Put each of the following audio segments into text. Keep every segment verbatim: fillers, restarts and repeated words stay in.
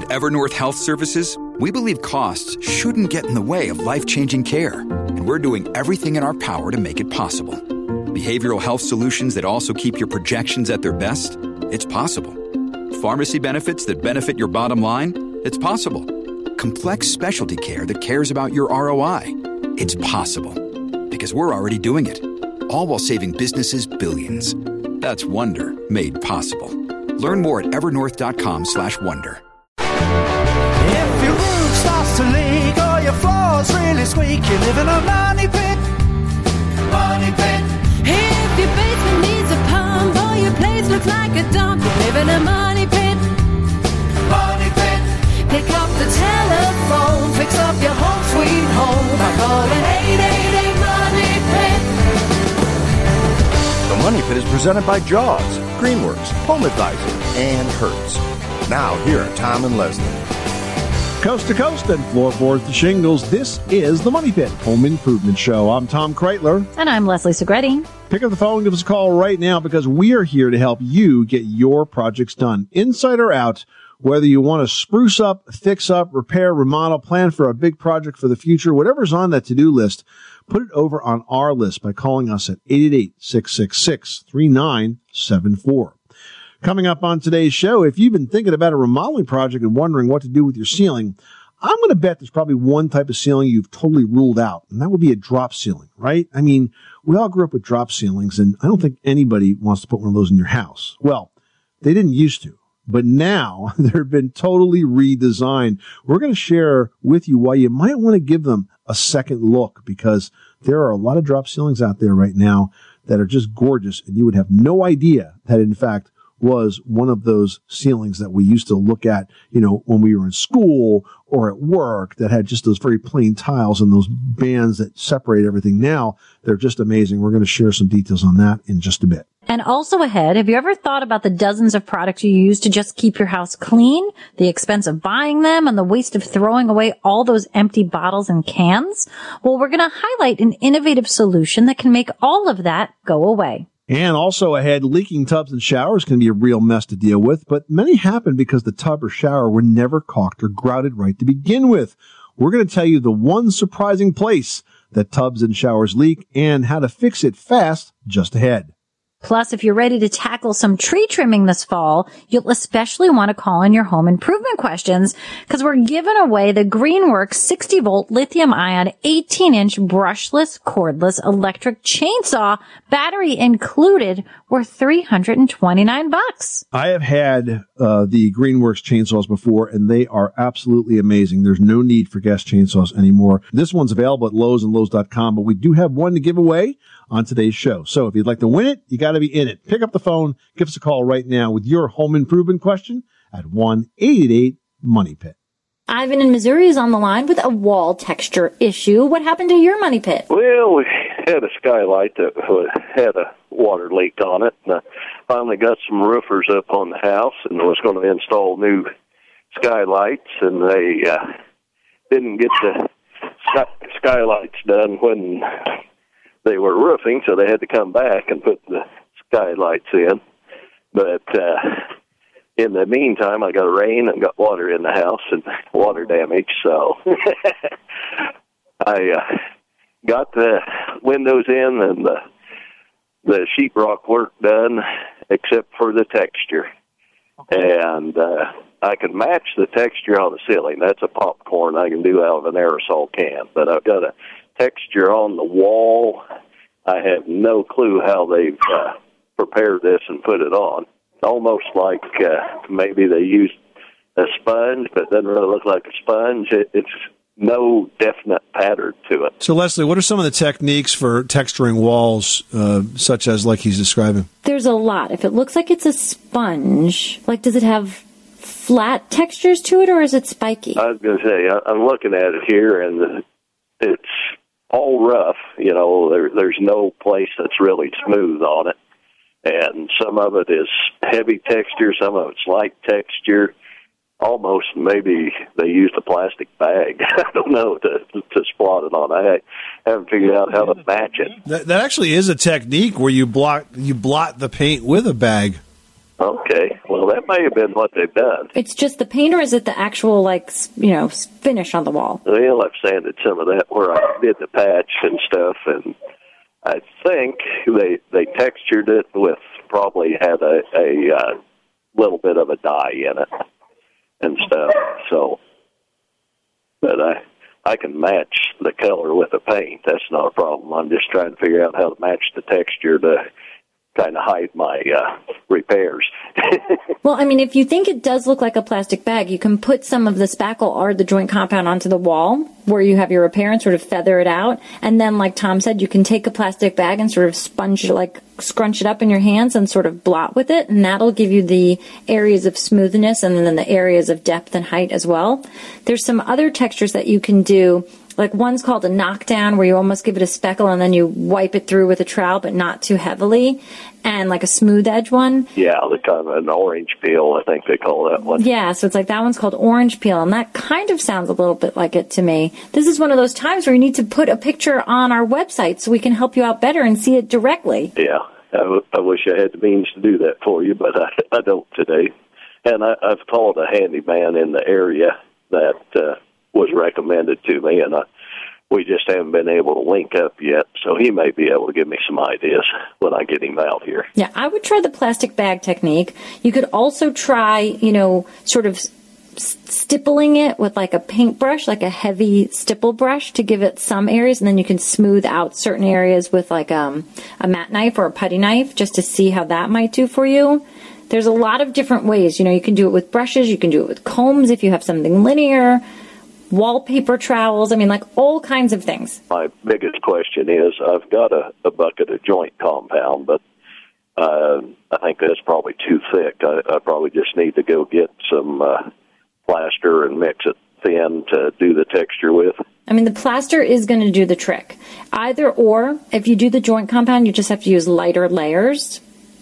At Evernorth Health Services, we believe costs shouldn't get in the way of life-changing care, and we're doing everything in our power to make it possible. Behavioral health solutions that also keep your projections at their best? It's possible. Pharmacy benefits that benefit your bottom line? It's possible. Complex specialty care that cares about your R O I? It's possible. Because we're already doing it. All while saving businesses billions. That's Wonder made possible. Learn more at evernorth.com slash wonder. If your roof starts to leak or your floor's really squeak, you live in a money pit. Money pit. If your basement needs a pump or your place looks like a dump, you live in a money pit. Money pit. Pick up the telephone, fix up your home sweet home by calling eight eight eight money pit. The Money Pit is presented by Jaws, Greenworks, Home Advisor, and Hertz. Now, here are Tom and Leslie. Coast to coast and floorboards to shingles, this is the Money Pit Home Improvement Show. I'm Tom Kreitler. And I'm Leslie Segretti. Pick up the phone, give us a call right now because we are here to help you get your projects done, inside or out. Whether you want to spruce up, fix up, repair, remodel, plan for a big project for the future, whatever's on that to-do list, put it over on our list by calling us at eight eight eight, six six six, three nine seven four. Coming up on today's show, if you've been thinking about a remodeling project and wondering what to do with your ceiling, I'm going to bet there's probably one type of ceiling you've totally ruled out, and that would be a drop ceiling, right? I mean, we all grew up with drop ceilings, and I don't think anybody wants to put one of those in your house. Well, they didn't used to, but now they've been totally redesigned. We're going to share with you why you might want to give them a second look, because there are a lot of drop ceilings out there right now that are just gorgeous, and you would have no idea that, in fact, was one of those ceilings that we used to look at, you know, when we were in school or at work that had just those very plain tiles and those bands that separate everything. Now they're just amazing. We're going to share some details on that in just a bit. And also ahead, have you ever thought about the dozens of products you use to just keep your house clean, the expense of buying them, and the waste of throwing away all those empty bottles and cans? Well, we're going to highlight an innovative solution that can make all of that go away. And also ahead, leaking tubs and showers can be a real mess to deal with, but many happen because the tub or shower were never caulked or grouted right to begin with. We're going to tell you the one surprising place that tubs and showers leak and how to fix it fast just ahead. Plus, if you're ready to tackle some tree trimming this fall, you'll especially want to call in your home improvement questions because we're giving away the Greenworks sixty volt lithium ion eighteen inch brushless cordless electric chainsaw, battery included, worth three hundred twenty-nine bucks. I have had uh, the Greenworks chainsaws before, and they are absolutely amazing. There's no need for gas chainsaws anymore. This one's available at Lowe's and Lowe's dot com, but we do have one to give away on today's show. So if you'd like to win it, you got to be in it. Pick up the phone, give us a call right now with your home improvement question at one eight eight eight money pit. Ivan in Missouri is on the line with a wall texture issue. What happened to your money pit? Well, we had a skylight that had a water leak on it. And I finally got some roofers up on the house and was going to install new skylights, and they uh, didn't get the sky- skylights done when they were roofing, so they had to come back and put the skylights in. But uh, in the meantime, I got rain and got water in the house and water damage, so I uh, got the windows in and the, the sheetrock work done, except for the texture. Okay. And uh, I can match the texture on the ceiling. That's a popcorn I can do out of an aerosol can, but I've got a texture on the wall. I have no clue how they've uh, prepared this and put it on. Almost like uh, maybe they used a sponge, but it doesn't really look like a sponge. It, it's no definite pattern to it. So, Leslie, what are some of the techniques for texturing walls, uh, such as like he's describing? There's a lot. If it looks like it's a sponge, like does it have flat textures to it, or is it spiky? I was going to say, I'm looking at it here, and it's all rough. You know, there, there's no place that's really smooth on it. And some of it is heavy texture, some of it's light texture. Almost maybe they used a plastic bag. I don't know to to splot it on. I haven't figured out how to match it. That, that actually is a technique where you blot you blot the paint with a bag. Okay. Well, that may have been what they've done. It's just the paint, or is it the actual, like, s- you know, s- finish on the wall? Well, I've sanded some of that where I did the patch and stuff, and I think they they textured it with probably had a, a uh, little bit of a dye in it and stuff. So, but I I can match the color with the paint. That's not a problem. I'm just trying to figure out how to match the texture to kind of hide my uh, repairs. Well, I mean, if you think it does look like a plastic bag, you can put some of the spackle or the joint compound onto the wall where you have your repair and sort of feather it out. And then, like Tom said, you can take a plastic bag and sort of sponge, like scrunch it up in your hands and sort of blot with it. And that'll give you the areas of smoothness and then the areas of depth and height as well. There's some other textures that you can do. Like one's called a knockdown, where you almost give it a speckle and then you wipe it through with a trowel, but not too heavily, and like a smooth edge one. Yeah, the kind of an orange peel, I think they call that one. Yeah, so it's like that one's called orange peel, and that kind of sounds a little bit like it to me. This is one of those times where you need to put a picture on our website so we can help you out better and see it directly. Yeah, I, w- I wish I had the means to do that for you, but I, I don't today. And I, I've called a handyman in the area that uh, was recommended to me, and I, we just haven't been able to link up yet, so he may be able to give me some ideas when I get him out here. Yeah, I would try the plastic bag technique. You could also try, you know, sort of s- stippling it with like a paintbrush, like a heavy stipple brush to give it some areas, and then you can smooth out certain areas with like um, a mat knife or a putty knife just to see how that might do for you. There's a lot of different ways. You know, you can do it with brushes, you can do it with combs if you have something linear, wallpaper trowels, I mean, like all kinds of things. My biggest question is, I've got a, a bucket of joint compound, but uh, I think that's probably too thick. I, I probably just need to go get some uh, plaster and mix it thin to do the texture with. I mean, the plaster is going to do the trick. Either or, if you do the joint compound, you just have to use lighter layers.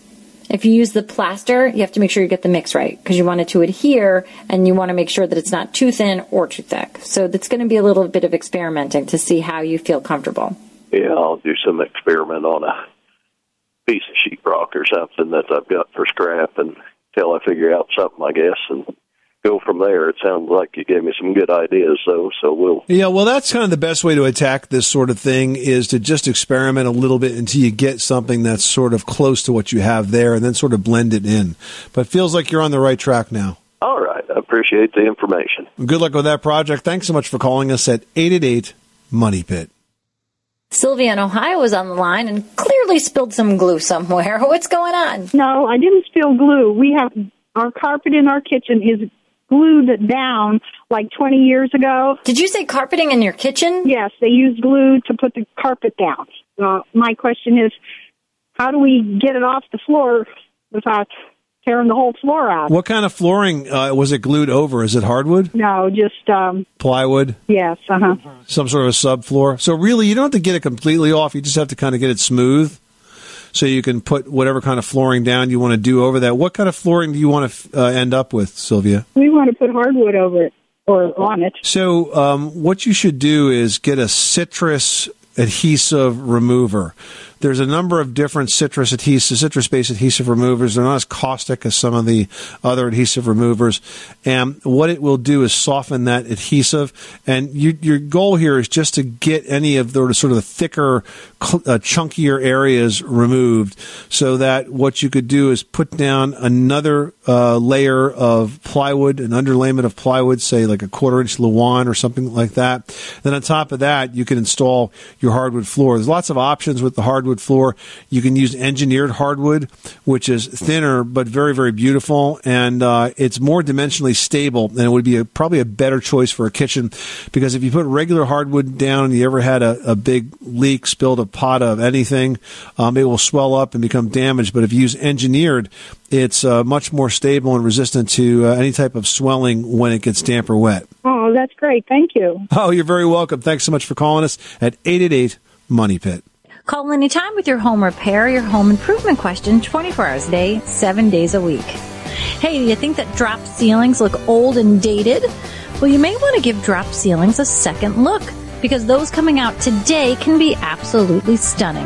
If you use the plaster, you have to make sure you get the mix right because you want it to adhere and you want to make sure that it's not too thin or too thick. So that's going to be a little bit of experimenting to see how you feel comfortable. Yeah, I'll do some experiment on a piece of sheetrock or something that I've got for scrap until I figure out something, I guess, and go from there. It sounds like you gave me some good ideas, though, so we'll... Yeah, well, that's kind of the best way to attack this sort of thing is to just experiment a little bit until you get something that's sort of close to what you have there and then sort of blend it in. But it feels like you're on the right track now. All right. I appreciate the information. Good luck with that project. Thanks so much for calling us at eight eight eight, Money Pit. Sylvia in Ohio is on the line and clearly spilled some glue somewhere. What's going on? No, I didn't spill glue. We have our carpet in our kitchen is glued down like twenty years ago. Did you say carpeting in your kitchen? Yes, they use glue to put the carpet down. Uh, my question is, how do we get it off the floor without tearing the whole floor out? What kind of flooring uh, was it glued over? Is it hardwood? No, just... Um, plywood? Yes, uh-huh. Some sort of a subfloor? So really, you don't have to get it completely off. You just have to kind of get it smooth so you can put whatever kind of flooring down you want to do over that. What kind of flooring do you want to uh, end up with, Sylvia? We want to put hardwood over it or on it. So um, what you should do is get a citrus adhesive remover. There's a number of different citrus adhesive, citrus-based adhesive removers. They're not as caustic as some of the other adhesive removers. And what it will do is soften that adhesive. And you, your goal here is just to get any of the sort of the thicker, uh, chunkier areas removed, so that what you could do is put down another uh, layer of plywood, an underlayment of plywood, say like a quarter-inch Luan or something like that. Then on top of that, you can install your hardwood floor. There's lots of options with the hardwood floor. You can use engineered hardwood, which is thinner but very, very beautiful, and uh, it's more dimensionally stable, and it would be a, probably a better choice for a kitchen, because if you put regular hardwood down and you ever had a, a big leak, spilled a pot of anything, um, it will swell up and become damaged. But if you use engineered, it's uh, much more stable and resistant to uh, any type of swelling when it gets damp or wet. Oh, that's great. Thank you. Oh, you're very welcome. Thanks so much for calling us at eight eight eight, Money Pit. Call anytime with your home repair, your home improvement question, twenty-four hours a day, seven days a week. Hey, do you think that drop ceilings look old and dated? Well, you may want to give drop ceilings a second look, because those coming out today can be absolutely stunning.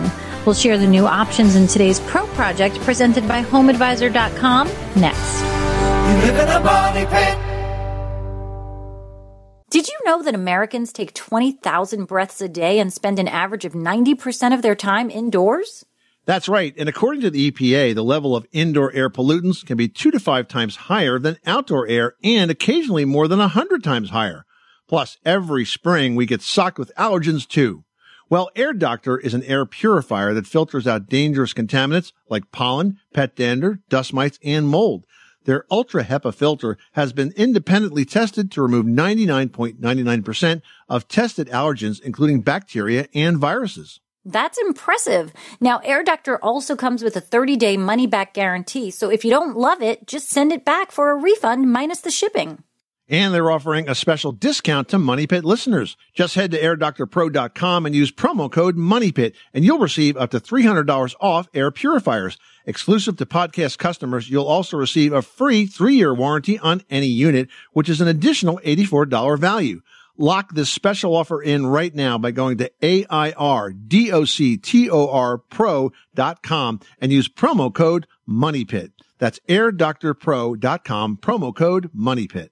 We'll share the new options in today's Pro Project presented by home advisor dot com next. You live in a money pit. Did you know that Americans take twenty thousand breaths a day and spend an average of ninety percent of their time indoors? That's right. And according to the E P A, the level of indoor air pollutants can be two to five times higher than outdoor air and occasionally more than a hundred times higher. Plus, every spring we get socked with allergens too. Well, Air Doctor is an air purifier that filters out dangerous contaminants like pollen, pet dander, dust mites, and mold. Their Ultra HEPA filter has been independently tested to remove ninety-nine point nine nine percent of tested allergens, including bacteria and viruses. That's impressive. Now, Air Doctor also comes with a thirty-day money-back guarantee, so if you don't love it, just send it back for a refund minus the shipping. And they're offering a special discount to Money Pit listeners. Just head to air doctor pro dot com and use promo code MONEYPIT, and you'll receive up to three hundred dollars off air purifiers. Exclusive to podcast customers, you'll also receive a free three-year warranty on any unit, which is an additional eighty-four dollars value. Lock this special offer in right now by going to A I R D O C T O R pro dot com and use promo code MONEYPIT. That's air doctor pro dot com, promo code MONEYPIT.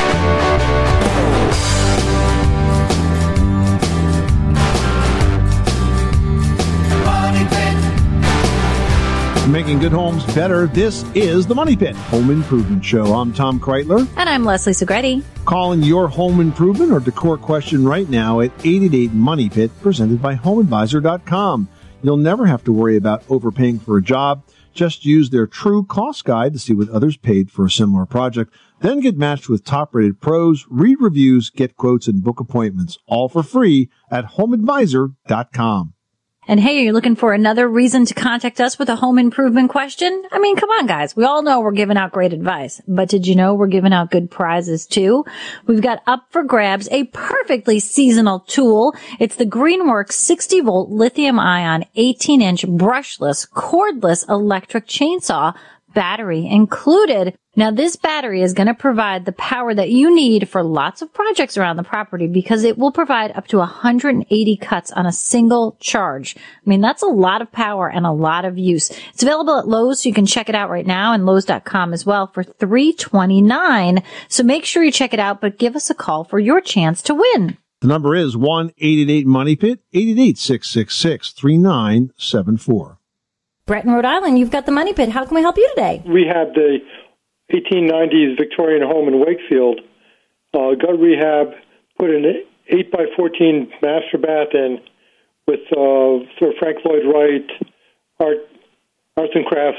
Making good homes better. This is the Money Pit Home Improvement Show. I'm Tom Kreitler. And I'm Leslie Segretti. Calling your home improvement or decor question right now at eight eight eight money pit, presented by home advisor dot com. You'll never have to worry about overpaying for a job. Just use their true cost guide to see what others paid for a similar project. Then get matched with top-rated pros, read reviews, get quotes, and book appointments, all for free at home advisor dot com. And hey, are you looking for another reason to contact us with a home improvement question? I mean, come on, guys. We all know we're giving out great advice. But did you know we're giving out good prizes, too? We've got up for grabs a perfectly seasonal tool. It's the Greenworks sixty volt lithium-ion eighteen inch brushless, cordless electric chainsaw, battery included. Now, this battery is going to provide the power that you need for lots of projects around the property because it will provide up to one hundred eighty cuts on a single charge. I mean, that's a lot of power and a lot of use. It's available at Lowe's, so you can check it out right now, and Lowe's dot com as well for three twenty-nine. So make sure you check it out, but give us a call for your chance to win. The number is one eight eight eight money pit, eight eight eight, six six six, three nine seven four. Brett in Rhode Island, you've got the Money Pit. How can we help you today? We have the eighteen nineties Victorian home in Wakefield. Uh, gut rehab, put an eight by fourteen master bath in with uh, sort of Frank Lloyd Wright art, arts and crafts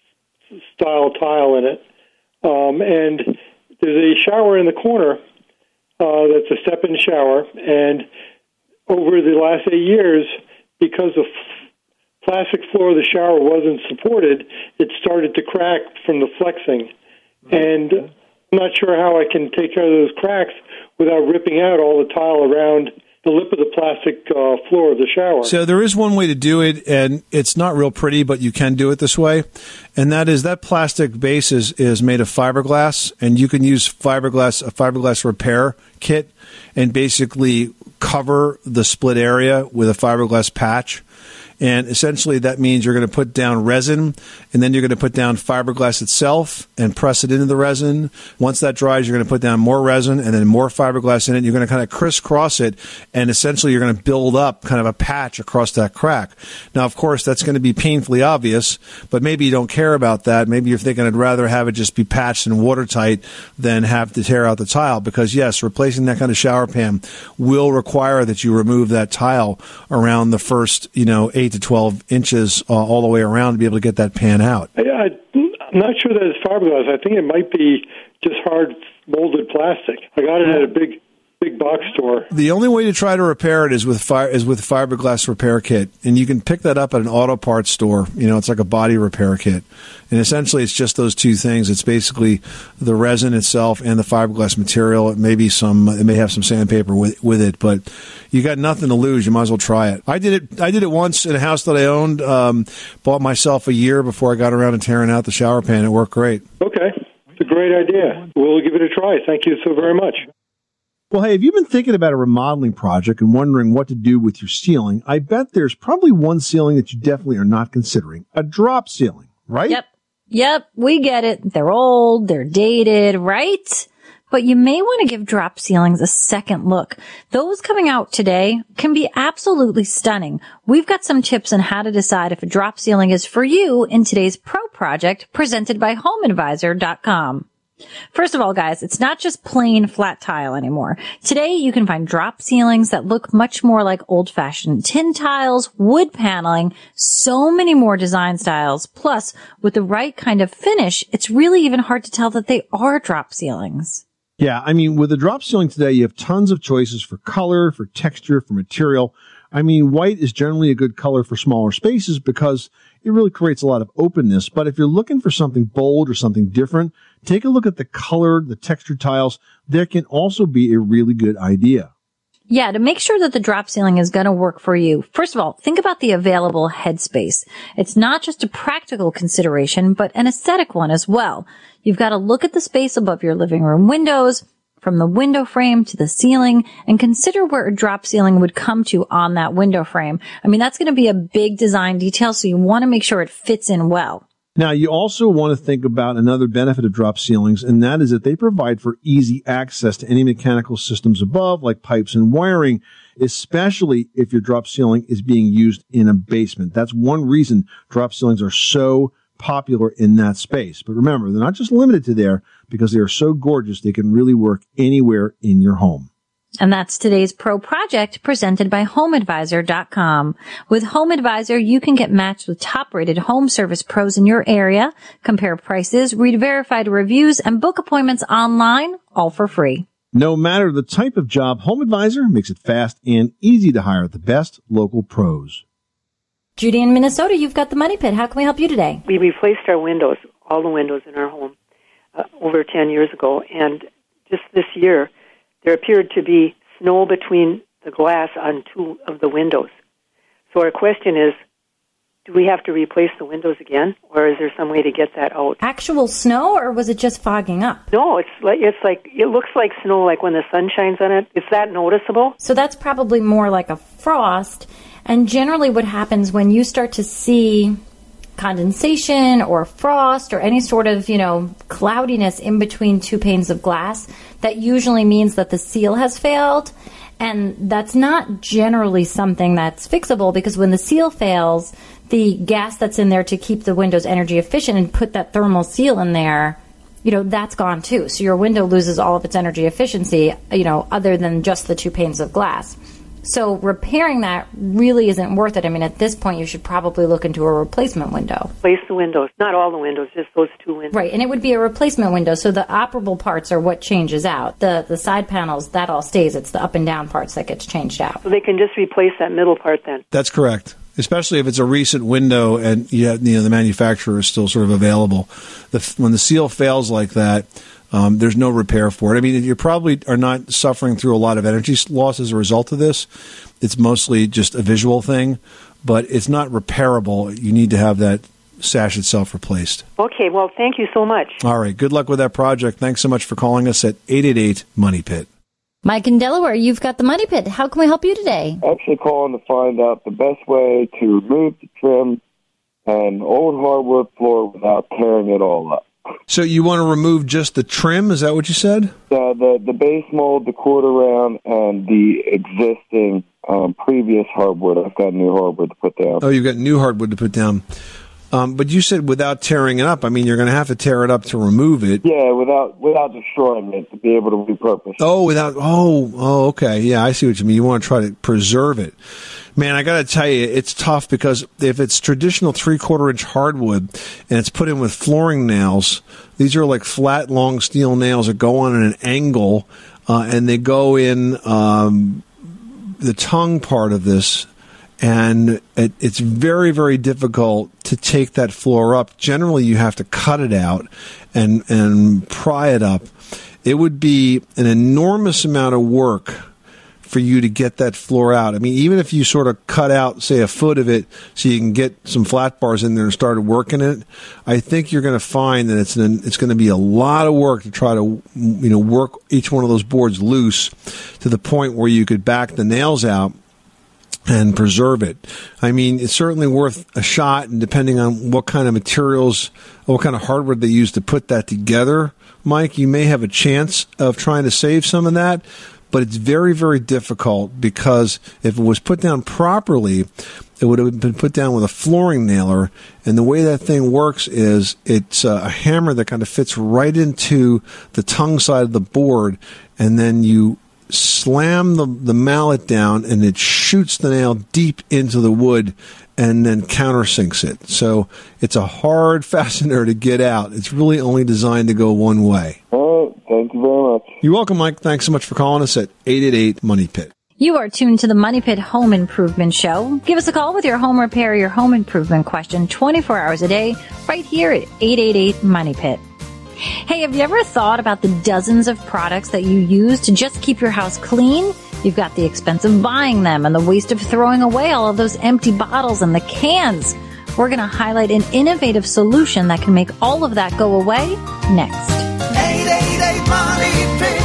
style tile in it. Um, and there's a shower in the corner uh, that's a step-in shower. And over the last eight years, because the plastic floor of the shower wasn't supported, it started to crack from the flexing. And I'm not sure how I can take care of those cracks without ripping out all the tile around the lip of the plastic uh, floor of the shower. So there is one way to do it, and it's not real pretty, but you can do it this way. And that is that plastic base is, is made of fiberglass, and you can use fiberglass, a fiberglass repair kit, and basically cover the split area with a fiberglass patch. And essentially that means you're going to put down resin, and then you're going to put down fiberglass itself and press it into the resin. Once that dries, you're going to put down more resin and then more fiberglass in it. You're going to kind of crisscross it, and essentially you're going to build up kind of a patch across that crack. Now, of course, that's going to be painfully obvious, but maybe you don't care about that. Maybe you're thinking I'd rather have it just be patched and watertight than have to tear out the tile, because, yes, replacing that kind of shower pan will require that you remove that tile around the first, you know, eight to twelve inches uh, all the way around to be able to get that pan out. I, I, I'm not sure that it's fiberglass. I think it might be just hard molded plastic. I got it at a big big box store. The only way to try to repair it is with fire is with fiberglass repair kit, and you can pick that up at an auto parts store. You know, it's like a body repair kit, and essentially it's just those two things. It's basically the resin itself and the fiberglass material. It may be some, it may have some sandpaper with with it, but you got nothing to lose. You might as well try it. I did it. I did it once in a house that I owned. Um, bought myself a year before I got around to tearing out the shower pan. It worked great. Okay, it's a great idea. We'll give it a try. Thank you so very much. Well, hey, if you've been thinking about a remodeling project and wondering what to do with your ceiling, I bet there's probably one ceiling that you definitely are not considering, a drop ceiling, right? Yep. Yep. We get it. They're old. They're dated, right? But you may want to give drop ceilings a second look. Those coming out today can be absolutely stunning. We've got some tips on how to decide if a drop ceiling is for you in today's Pro Project presented by home advisor dot com. First of all, guys, it's not just plain flat tile anymore. Today, you can find drop ceilings that look much more like old-fashioned tin tiles, wood paneling, so many more design styles. Plus, with the right kind of finish, it's really even hard to tell that they are drop ceilings. Yeah, I mean, with a drop ceiling today, you have tons of choices for color, for texture, for material. I mean, white is generally a good color for smaller spaces because it really creates a lot of openness. But if you're looking for something bold or something different, take a look at the color, the texture tiles. There can also be a really good idea. Yeah, to make sure that the drop ceiling is going to work for you, first of all, think about the available headspace. It's not just a practical consideration, but an aesthetic one as well. You've got to look at the space above your living room windows, from the window frame to the ceiling, and consider where a drop ceiling would come to on that window frame. I mean, that's going to be a big design detail, so you want to make sure it fits in well. Now, you also want to think about another benefit of drop ceilings, and that is that they provide for easy access to any mechanical systems above, like pipes and wiring, especially if your drop ceiling is being used in a basement. That's one reason drop ceilings are so popular in that space. But remember, they're not just limited to there because they are so gorgeous they can really work anywhere in your home. And that's today's Pro Project presented by home advisor dot com. With Home Advisor, you can get matched with top-rated home service pros in your area, compare prices, read verified reviews, and book appointments online, all for free. No matter the type of job, Home Advisor makes it fast and easy to hire the best local pros. Judy in Minnesota, you've got the Money Pit. How can we help you today? We replaced our windows, all the windows in our home, uh, over ten years ago. And just this year, there appeared to be snow between the glass on two of the windows. So our question is, do we have to replace the windows again, or is there some way to get that out? Actual snow, or was it just fogging up? No, it's like it's like it looks like snow, like when the sun shines on it. Is that noticeable? So that's probably more like a frost. And generally what happens when you start to see condensation or frost or any sort of, you know, cloudiness in between two panes of glass, that usually means that the seal has failed. And that's not generally something that's fixable, because when the seal fails, the gas that's in there to keep the windows energy efficient and put that thermal seal in there, you know, that's gone too. So your window loses all of its energy efficiency, you know, other than just the two panes of glass. So repairing that really isn't worth it. I mean, at this point, you should probably look into a replacement window. Replace the windows. Not all the windows, just those two windows. Right, and it would be a replacement window, so the operable parts are what changes out. The the side panels, that all stays. It's the up and down parts that gets changed out. So they can just replace that middle part then? That's correct. Especially if it's a recent window and you, have, you know, the manufacturer is still sort of available. The, when the seal fails like that, Um, there's no repair for it. I mean, you probably are not suffering through a lot of energy loss as a result of this. It's mostly just a visual thing, but it's not repairable. You need to have that sash itself replaced. Okay, well, thank you so much. All right, good luck with that project. Thanks so much for calling us at eight eight eight, MONEY PIT. Mike in Delaware, you've got the Money Pit. How can we help you today? Actually calling to find out the best way to remove the trim and old hardwood floor without tearing it all up. So you want to remove just the trim? Is that what you said? Uh, the the base mold, the quarter round, and the existing um, previous hardwood. I've got new hardwood to put down. Oh, you've got new hardwood to put down. Um, but you said without tearing it up. I mean, you're going to have to tear it up to remove it. Yeah, without without destroying it, to be able to repurpose it. Oh, without. Oh, oh, okay. Yeah, I see what you mean. You want to try to preserve it. Man, I got to tell you, it's tough because if it's traditional three-quarter inch hardwood and it's put in with flooring nails, these are like flat, long steel nails that go on at an angle, uh, and they go in um, the tongue part of this, and it, it's very, very difficult to take that floor up. Generally, you have to cut it out and, and pry it up. It would be an enormous amount of work for you to get that floor out. I mean, even if you sort of cut out, say, a foot of it so you can get some flat bars in there and started working it, I think you're going to find that it's an, it's going to be a lot of work to try to, you know, work each one of those boards loose to the point where you could back the nails out and preserve it. I mean, it's certainly worth a shot, and depending on what kind of materials, what kind of hardware they use to put that together, Mike, you may have a chance of trying to save some of that, but it's very, very difficult because if it was put down properly, it would have been put down with a flooring nailer, and the way that thing works is it's a hammer that kind of fits right into the tongue side of the board, and then you slam the, the mallet down, and it shoots the nail deep into the wood and then countersinks it. So it's a hard fastener to get out. It's really only designed to go one way. All right. Thank you very much. You're welcome, Mike. Thanks so much for calling us at eight eight eight, MONEY PIT. You are tuned to the Money Pit Home Improvement Show. Give us a call with your home repair, your home improvement question twenty-four hours a day right here at eight eight eight, MONEY PIT. Hey, have you ever thought about the dozens of products that you use to just keep your house clean? You've got the expense of buying them and the waste of throwing away all of those empty bottles and the cans. We're going to highlight an innovative solution that can make all of that go away next. eight eight eight, MONEY PIT.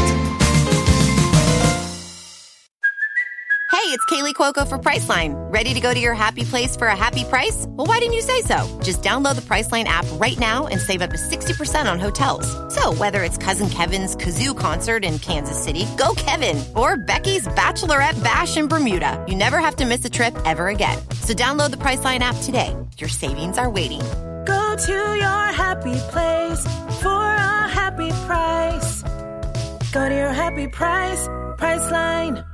Hey, it's Kaylee Cuoco for Priceline. Ready to go to your happy place for a happy price? Well, why didn't you say so? Just download the Priceline app right now and save up to sixty percent on hotels. So whether it's Cousin Kevin's Kazoo Concert in Kansas City, go Kevin, or Becky's Bachelorette Bash in Bermuda, you never have to miss a trip ever again. So download the Priceline app today. Your savings are waiting. Go to your happy place for a happy price. Go to your happy price, Priceline.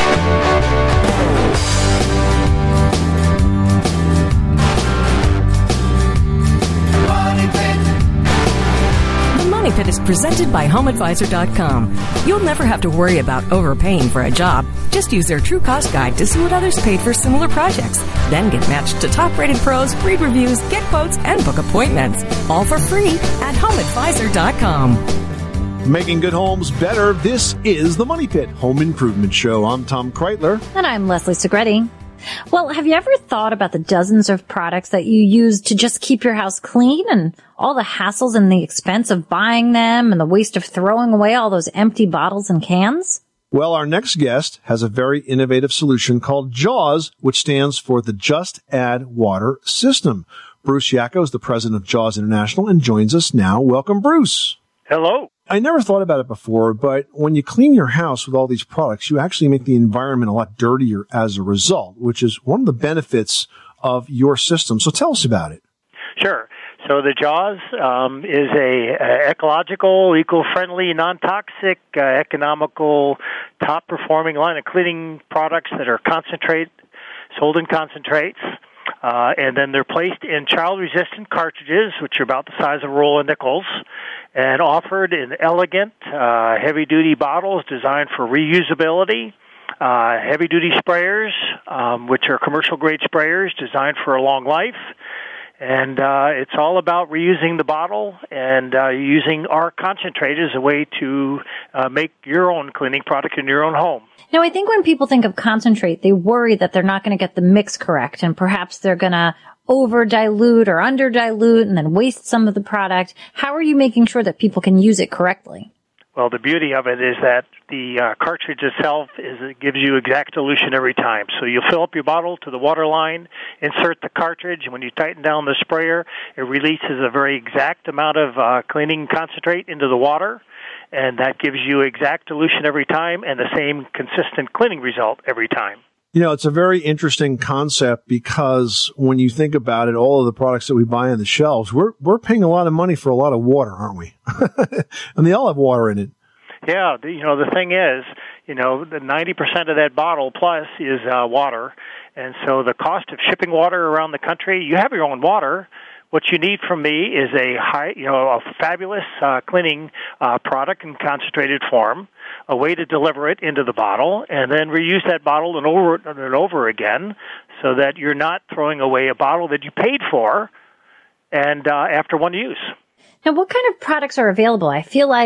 The Money Pit is presented by home advisor dot com. You'll never have to worry about overpaying for a job. Just use their True Cost Guide to see what others paid for similar projects. Then get matched to top-rated pros, read reviews, get quotes, and book appointments. All for free at home advisor dot com. Making good homes better. This is the Money Pit Home Improvement Show. I'm Tom Kreitler. And I'm Leslie Segretti. Well, have you ever thought about the dozens of products that you use to just keep your house clean and all the hassles and the expense of buying them and the waste of throwing away all those empty bottles and cans? Well, our next guest has a very innovative solution called JAWS, which stands for the Just Add Water System. Bruce Yacko is the president of JAWS International and joins us now. Welcome, Bruce. Hello. I never thought about it before, but when you clean your house with all these products, you actually make the environment a lot dirtier as a result, which is one of the benefits of your system. So tell us about it. Sure. So the JAWS um, is a, a ecological, eco-friendly, non-toxic, uh, economical, top-performing line of cleaning products that are concentrate, sold in concentrates. Uh, and then they're placed in child-resistant cartridges, which are about the size of a roll of nickels, and offered in elegant, uh, heavy-duty bottles designed for reusability, uh, heavy-duty sprayers, um, which are commercial-grade sprayers designed for a long life. And uh, it's all about reusing the bottle and uh, using our concentrate as a way to uh, make your own cleaning product in your own home. Now, I think when people think of concentrate, they worry that they're not going to get the mix correct, and perhaps they're going to over-dilute or under-dilute and then waste some of the product. How are you making sure that people can use it correctly? Well, the beauty of it is that the uh, cartridge itself is it gives you exact dilution every time. So you'll fill up your bottle to the water line, insert the cartridge, and when you tighten down the sprayer, it releases a very exact amount of uh, cleaning concentrate into the water, and that gives you exact dilution every time and the same consistent cleaning result every time. You know, it's a very interesting concept because when you think about it, all of the products that we buy on the shelves, we're we're paying a lot of money for a lot of water, aren't we? And they all have water in it. Yeah, the, you know, the thing is, you know, the ninety percent of that bottle plus is uh, water. And so the cost of shipping water around the country, you have your own water. What you need from me is a high, you know, a fabulous uh, cleaning uh, product in concentrated form, a way to deliver it into the bottle, and then reuse that bottle and over and over again, so that you're not throwing away a bottle that you paid for, and uh, after one use. Now, what kind of products are available? I feel like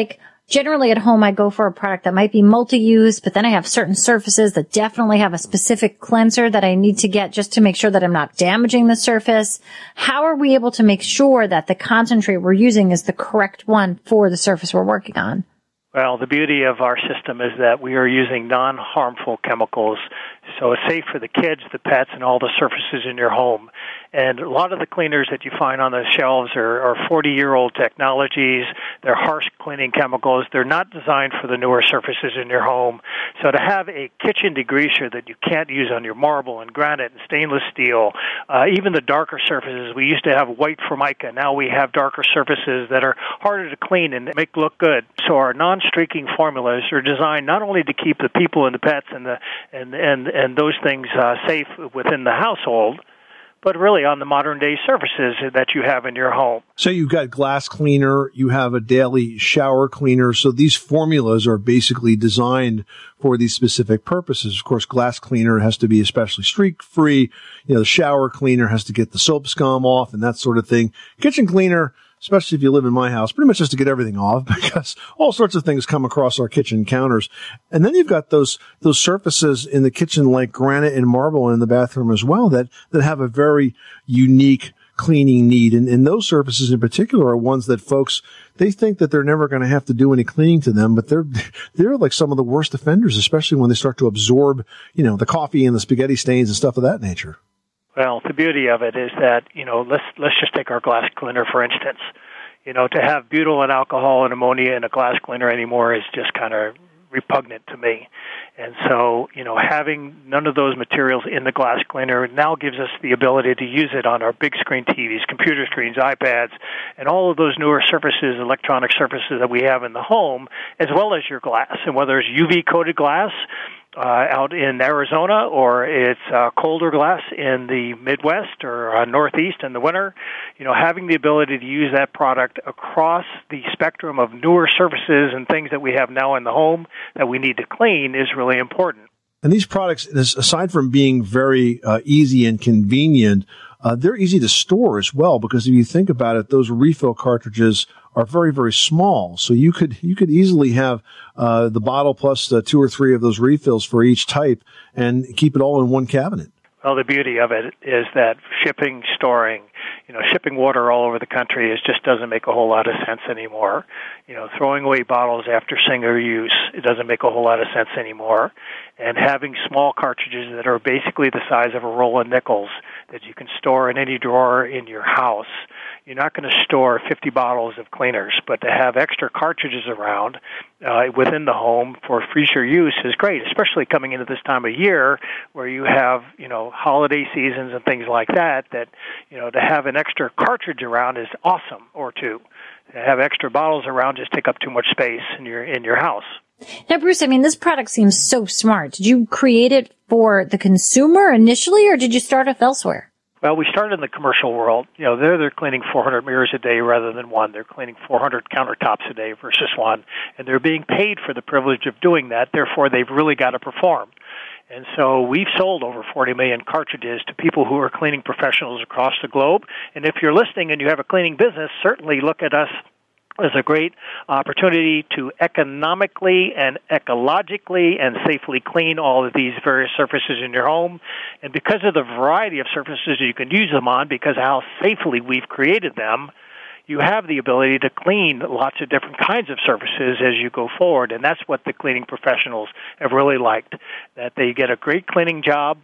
generally at home, I go for a product that might be multi-use, but then I have certain surfaces that definitely have a specific cleanser that I need to get just to make sure that I'm not damaging the surface. How are we able to make sure that the concentrate we're using is the correct one for the surface we're working on? Well, the beauty of our system is that we are using non-harmful chemicals, so it's safe for the kids, the pets, and all the surfaces in your home. And a lot of the cleaners that you find on the shelves are, are forty-year-old technologies. They're harsh cleaning chemicals. They're not designed for the newer surfaces in your home. So to have a kitchen degreaser that you can't use on your marble and granite and stainless steel, uh, even the darker surfaces, we used to have white Formica. Now we have darker surfaces that are harder to clean and make look good. So our non-streaking formulas are designed not only to keep the people and the pets and the and and, and those things uh, safe within the household, but really on the modern-day surfaces that you have in your home. So you've got glass cleaner, you have a daily shower cleaner. So these formulas are basically designed for these specific purposes. Of course, glass cleaner has to be especially streak-free. You know, the shower cleaner has to get the soap scum off and that sort of thing. Kitchen cleaner, especially if you live in my house, pretty much just to get everything off because all sorts of things come across our kitchen counters. And then you've got those, those surfaces in the kitchen like granite and marble and in the bathroom as well that, that have a very unique cleaning need. And, and those surfaces in particular are ones that folks, they think that they're never going to have to do any cleaning to them, but they're, they're like some of the worst offenders, especially when they start to absorb, you know, the coffee and the spaghetti stains and stuff of that nature. Well, the beauty of it is that, you know, let's let's just take our glass cleaner, for instance. You know, to have butyl and alcohol and ammonia in a glass cleaner anymore is just kind of repugnant to me. And so, you know, having none of those materials in the glass cleaner now gives us the ability to use it on our big screen T Vs, computer screens, iPads, and all of those newer surfaces, electronic surfaces that we have in the home, as well as your glass. And whether it's U V-coated glass, Uh, out in Arizona, or it's uh, colder glass in the Midwest or uh, Northeast in the winter, you know, having the ability to use that product across the spectrum of newer surfaces and things that we have now in the home that we need to clean is really important. And these products, aside from being very uh, easy and convenient, uh, they're easy to store as well, because if you think about it, those refill cartridges are very, very small. So you could, you could easily have, uh, the bottle plus uh, two or three of those refills for each type and keep it all in one cabinet. Well, the beauty of it is that shipping, storing, you know, shipping water all over the country is just doesn't make a whole lot of sense anymore. You know, throwing away bottles after single use, it doesn't make a whole lot of sense anymore. And having small cartridges that are basically the size of a roll of nickels that you can store in any drawer in your house. You're not going to store fifty bottles of cleaners, but to have extra cartridges around uh, within the home for future use is great, especially coming into this time of year where you have, you know, holiday seasons and things like that, that, you know, to have an extra cartridge around is awesome, or two. To have extra bottles around just take up too much space in your in your house. Now, Bruce, I mean, this product seems so smart. Did you create it for the consumer initially, or did you start off elsewhere? Well, we started in the commercial world. You know, they're, they're cleaning four hundred mirrors a day rather than one. They're cleaning four hundred countertops a day versus one. And they're being paid for the privilege of doing that. Therefore, they've really got to perform. And so we've sold over forty million cartridges to people who are cleaning professionals across the globe. And if you're listening and you have a cleaning business, certainly look at us as a great opportunity to economically and ecologically and safely clean all of these various surfaces in your home. And because of the variety of surfaces you can use them on, because of how safely we've created them, you have the ability to clean lots of different kinds of surfaces as you go forward. And that's what the cleaning professionals have really liked, that they get a great cleaning job,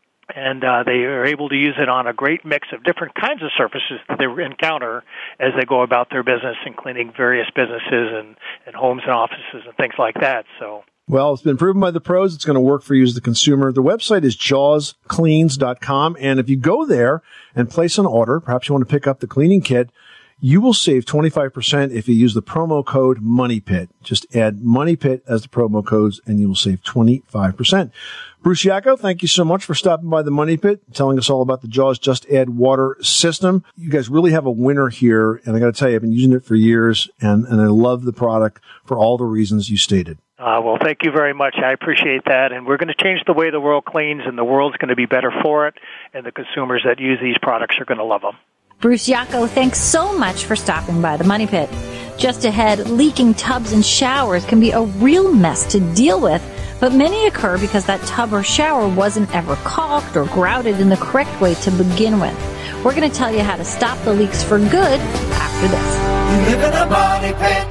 and uh, they are able to use it on a great mix of different kinds of surfaces that they encounter as they go about their business and cleaning various businesses and, and homes and offices and things like that. So, well, it's been proven by the pros. It's going to work for you as the consumer. The website is jaws cleans dot com. And if you go there and place an order, perhaps you want to pick up the cleaning kit, you will save twenty-five percent if you use the promo code MONEYPIT. Just add MONEYPIT as the promo codes and you will save twenty-five percent. Bruce Yacko, thank you so much for stopping by the Money Pit, telling us all about the Jaws Just Add Water system. You guys really have a winner here, and I got to tell you, I've been using it for years, and, and I love the product for all the reasons you stated. Uh, well, thank you very much. I appreciate that, and we're going to change the way the world cleans, and the world's going to be better for it, and the consumers that use these products are going to love them. Bruce Yacco, thanks so much for stopping by the Money Pit. Just ahead, leaking tubs and showers can be a real mess to deal with, but many occur because that tub or shower wasn't ever caulked or grouted in the correct way to begin with. We're going to tell you how to stop the leaks for good after this. You live in a money pit.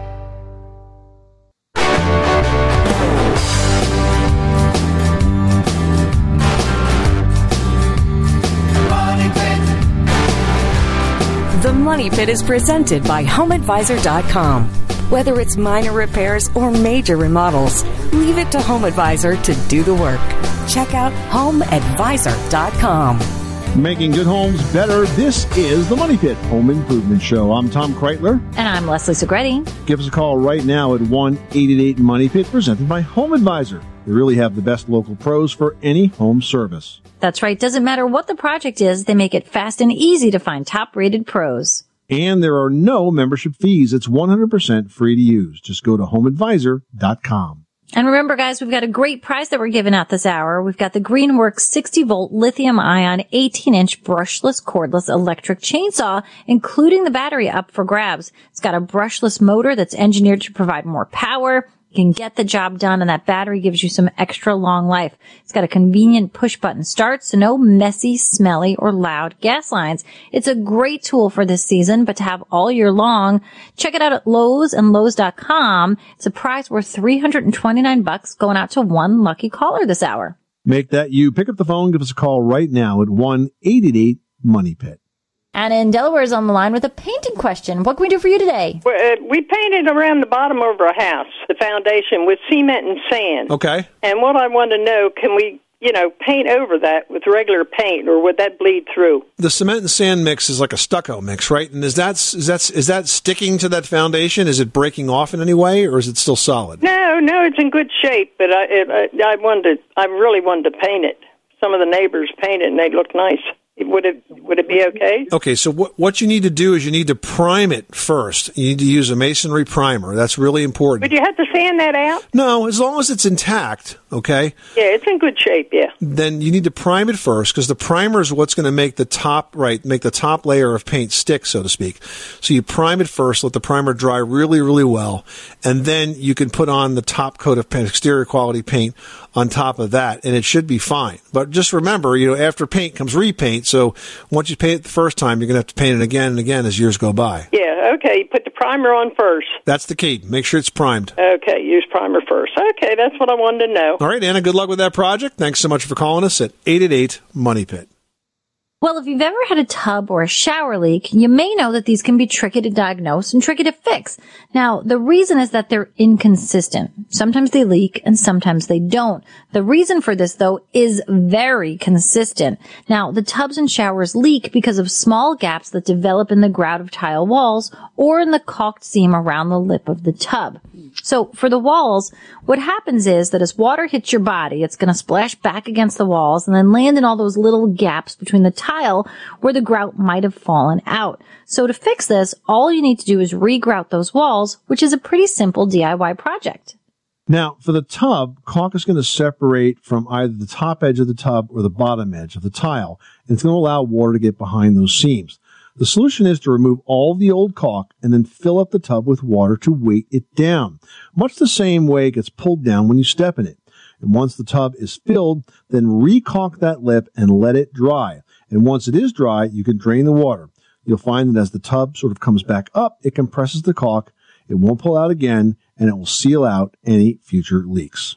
The Money Pit is presented by Home Advisor dot com. Whether it's minor repairs or major remodels, leave it to Home Advisor to do the work. Check out Home Advisor dot com. Making good homes better. This is the Money Pit Home Improvement Show. I'm Tom Kreitler. And I'm Leslie Segretti. Give us a call right now at one eight eight eight Money Pit, presented by Home Advisor. They really have the best local pros for any home service. That's right. Doesn't matter what the project is, they make it fast and easy to find top-rated pros. And there are no membership fees. It's one hundred percent free to use. Just go to Home Advisor dot com. And remember, guys, we've got a great prize that we're giving out this hour. We've got the Greenworks sixty volt lithium-ion eighteen inch brushless cordless electric chainsaw, including the battery, up for grabs. It's got a brushless motor that's engineered to provide more power. You can get the job done, and that battery gives you some extra long life. It's got a convenient push-button start, so no messy, smelly, or loud gas lines. It's a great tool for this season, but to have all year long. Check it out at Lowe's and Lowe's dot com. It's a prize worth three hundred twenty-nine bucks, going out to one lucky caller this hour. Make that you. Pick up the phone. Give us a call right now at one eight eight eight Money Pit. Anna in Delaware is on the line with a painting question. What can we do for you today? Well, uh, we painted around the bottom of our house, the foundation, with cement and sand. Okay. And what I want to know, can we, you know, paint over that with regular paint, or would that bleed through? The cement and sand mix is like a stucco mix, right? And is that is that is that sticking to that foundation? Is it breaking off in any way, or is it still solid? No, no, it's in good shape. But I, it, I, I wanted, I really wanted to paint it. Some of the neighbors painted, and they look nice. Would it would it be okay? Okay, so what what you need to do is you need to prime it first. You need to use a masonry primer. That's really important. Would you have to sand that out? No, as long as it's intact, okay? Yeah, it's in good shape, yeah. Then you need to prime it first, because the primer is what's going to make the top, right, make the top layer of paint stick, so to speak. So you prime it first, let the primer dry really, really well, and then you can put on the top coat of paint, exterior quality paint on top of that, and it should be fine. But just remember, you know, after paint comes repaint, so once you paint it the first time, you're going to have to paint it again and again as years go by. Yeah, okay, you put the primer on first. That's the key. Make sure it's primed. Okay, use primer first. Okay, that's what I wanted to know. All right, Anna, good luck with that project. Thanks so much for calling us at eight eight eight Money Pit. Well, if you've ever had a tub or a shower leak, you may know that these can be tricky to diagnose and tricky to fix. Now, the reason is that they're inconsistent. Sometimes they leak and sometimes they don't. The reason for this, though, is very consistent. Now, the tubs and showers leak because of small gaps that develop in the grout of tile walls or in the caulked seam around the lip of the tub. So, for the walls, what happens is that as water hits your body, it's going to splash back against the walls and then land in all those little gaps between the tile where the grout might have fallen out. So to fix this, all you need to do is re-grout those walls, which is a pretty simple D I Y project. Now, for the tub, caulk is going to separate from either the top edge of the tub or the bottom edge of the tile, and it's going to allow water to get behind those seams. The solution is to remove all the old caulk and then fill up the tub with water to weight it down, much the same way it gets pulled down when you step in it. And once the tub is filled, then re-caulk that lip and let it dry. And once it is dry, you can drain the water. You'll find that as the tub sort of comes back up, it compresses the caulk, it won't pull out again, and it will seal out any future leaks.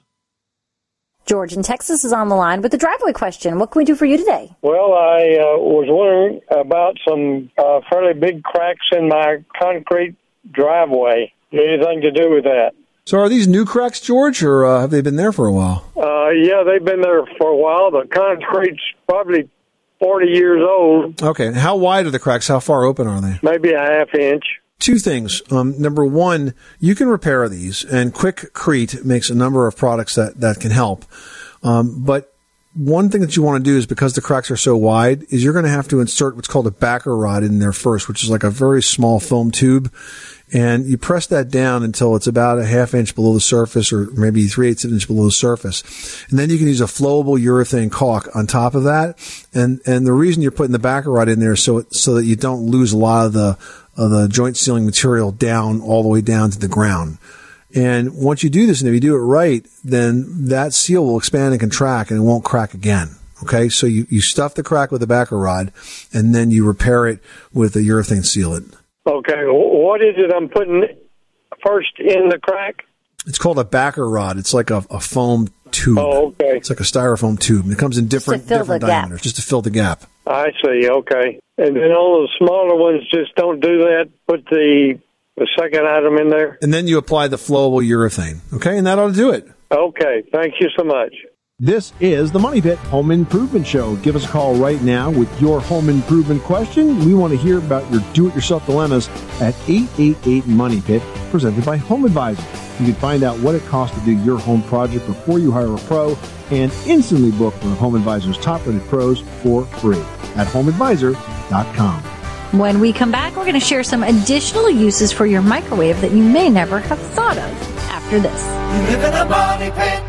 George in Texas is on the line with a driveway question. What can we do for you today? Well, I uh, was wondering about some uh, fairly big cracks in my concrete driveway. Anything to do with that? So are these new cracks, George, or uh, have they been there for a while? Uh, yeah, they've been there for a while. The concrete's probably forty years old. Okay. How wide are the cracks? How far open are they? Maybe a half inch. Two things. Um, number one, you can repair these, and Quickcrete makes a number of products that, that can help. Um, but one thing that you want to do is, because the cracks are so wide, is you're going to have to insert what's called a backer rod in there first, which is like a very small foam tube. And you press that down until it's about a half inch below the surface, or maybe three-eighths of an inch below the surface. And then you can use a flowable urethane caulk on top of that. And, and the reason you're putting the backer rod in there is so, it, so that you don't lose a lot of the, of the joint sealing material down, all the way down to the ground. And once you do this, and if you do it right, then that seal will expand and contract, and it won't crack again. Okay? So you, you stuff the crack with a backer rod, and then you repair it with a urethane sealant. Okay, what is it I'm putting first in the crack? It's called a backer rod. It's like a, a foam tube. Oh, okay. It's like a styrofoam tube. And it comes in different different diameters, just to fill the gap. I see, okay. And then all the smaller ones, just don't do that. Put the, the second item in there. And then you apply the flowable urethane. Okay, and that ought to do it. Okay, thank you so much. This is the Money Pit Home Improvement Show. Give us a call right now with your home improvement question. We want to hear about your do-it-yourself dilemmas at eight eight eight money pit, presented by Home Advisor. You can find out what it costs to do your home project before you hire a pro, and instantly book one of Home Advisor's top-rated pros for free at home advisor dot com. When we come back, we're going to share some additional uses for your microwave that you may never have thought of after this. You live in a money pit.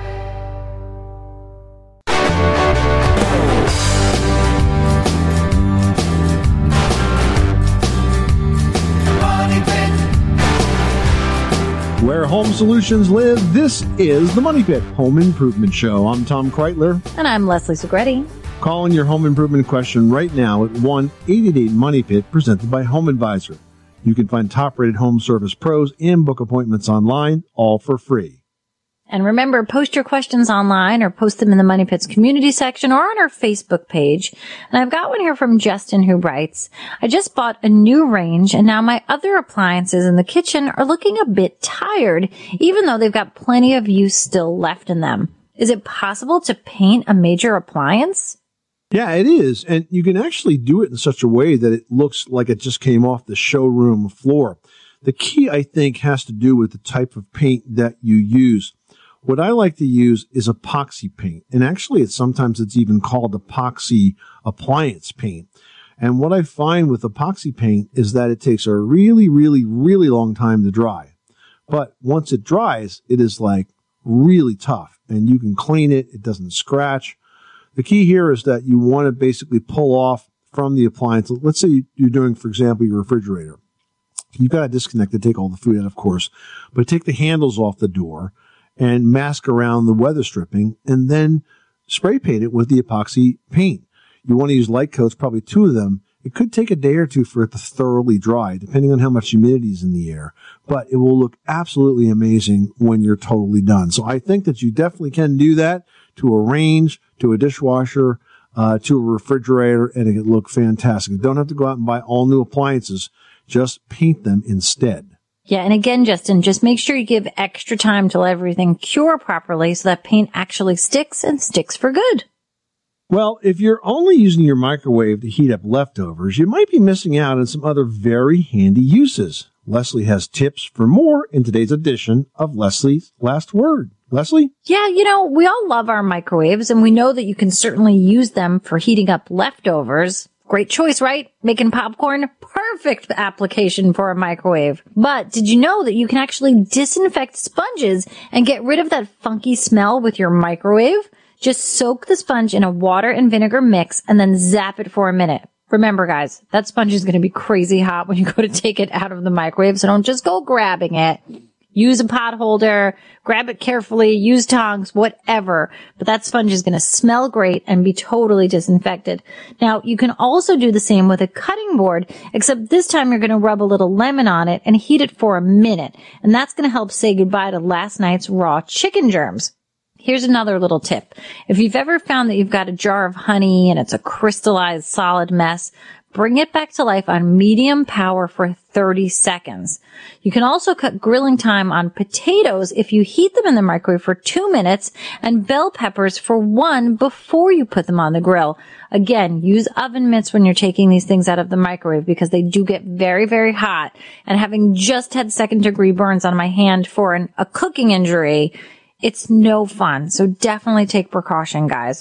Where home solutions live, this is the Money Pit Home Improvement Show. I'm Tom Kreitler. And I'm Leslie Segretti. Call in your home improvement question right now at one eight eight eight money pit, presented by Home Advisor. You can find top-rated home service pros and book appointments online, all for free. And remember, post your questions online or post them in the Money Pits community section or on our Facebook page. And I've got one here from Justin, who writes, I just bought a new range and now my other appliances in the kitchen are looking a bit tired, even though they've got plenty of use still left in them. Is it possible to paint a major appliance? Yeah, it is. And you can actually do it in such a way that it looks like it just came off the showroom floor. The key, I think, has to do with the type of paint that you use. What I like to use is epoxy paint. And actually, it's sometimes it's even called epoxy appliance paint. And what I find with epoxy paint is that it takes a really, really, really long time to dry. But once it dries, it is like really tough. And you can clean it. It doesn't scratch. The key here is that you want to basically pull off from the appliance. Let's say you're doing, for example, your refrigerator. You've got to disconnect it, take all the food out, of course, but take the handles off the door and mask around the weather stripping, and then spray paint it with the epoxy paint. You want to use light coats, probably two of them. It could take a day or two for it to thoroughly dry, depending on how much humidity is in the air, but it will look absolutely amazing when you're totally done. So I think that you definitely can do that to a range, to a dishwasher, uh, to a refrigerator, and it can look fantastic. You don't have to go out and buy all new appliances. Just paint them instead. Yeah, and again, Justin, just make sure you give extra time to let everything cure properly so that paint actually sticks and sticks for good. Well, if you're only using your microwave to heat up leftovers, you might be missing out on some other very handy uses. Leslie has tips for more in today's edition of Leslie's Last Word. Leslie? Yeah, you know, we all love our microwaves, and we know that you can certainly use them for heating up leftovers. Great choice, right? Making popcorn, perfect application for a microwave. But did you know that you can actually disinfect sponges and get rid of that funky smell with your microwave? Just soak the sponge in a water and vinegar mix and then zap it for a minute. Remember, guys, that sponge is going to be crazy hot when you go to take it out of the microwave, so don't just go grabbing it. Use a pot holder, grab it carefully, use tongs, whatever. But that sponge is going to smell great and be totally disinfected. Now, you can also do the same with a cutting board, except this time you're going to rub a little lemon on it and heat it for a minute. And that's going to help say goodbye to last night's raw chicken germs. Here's another little tip. If you've ever found that you've got a jar of honey and it's a crystallized solid mess, bring it back to life on medium power for thirty seconds. You can also cut grilling time on potatoes if you heat them in the microwave for two minutes and bell peppers for one before you put them on the grill. Again, use oven mitts when you're taking these things out of the microwave because they do get very, very hot. And having just had second degree burns on my hand for an, a cooking injury, it's no fun. So definitely take precaution, guys.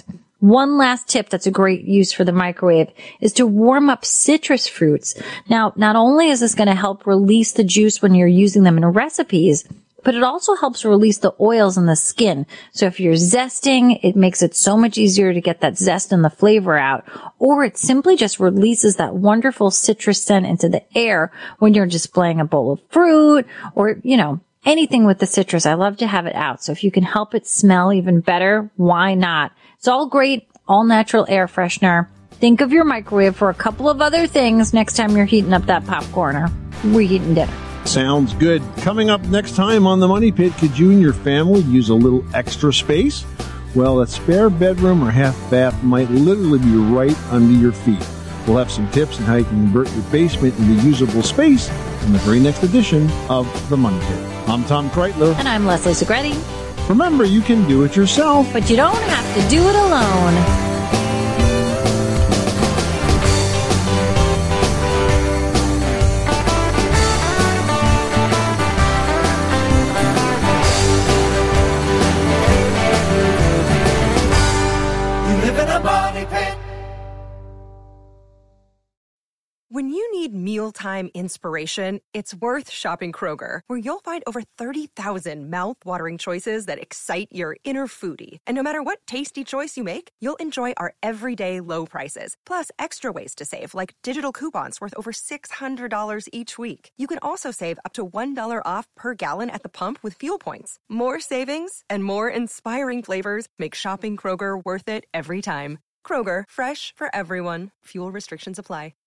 One last tip that's a great use for the microwave is to warm up citrus fruits. Now, not only is this going to help release the juice when you're using them in recipes, but it also helps release the oils in the skin. So if you're zesting, it makes it so much easier to get that zest and the flavor out. Or it simply just releases that wonderful citrus scent into the air when you're displaying a bowl of fruit or, you know, anything with the citrus. I love to have it out. So if you can help it smell even better, why not? It's all great, all natural air freshener. Think of your microwave for a couple of other things next time you're heating up that popcorn or reheating dinner. Sounds good. Coming up next time on The Money Pit, could you and your family use a little extra space? Well, a spare bedroom or half bath might literally be right under your feet. We'll have some tips on how you can convert your basement into usable space in the very next edition of The Money Pit. I'm Tom Kreitler. And I'm Leslie Segretti. Remember, you can do it yourself, but you don't have to do it alone. When you need mealtime inspiration, it's worth shopping Kroger, where you'll find over thirty thousand mouth-watering choices that excite your inner foodie. And no matter what tasty choice you make, you'll enjoy our everyday low prices, plus extra ways to save, like digital coupons worth over six hundred dollars each week. You can also save up to one dollar off per gallon at the pump with fuel points. More savings and more inspiring flavors make shopping Kroger worth it every time. Kroger, fresh for everyone. Fuel restrictions apply.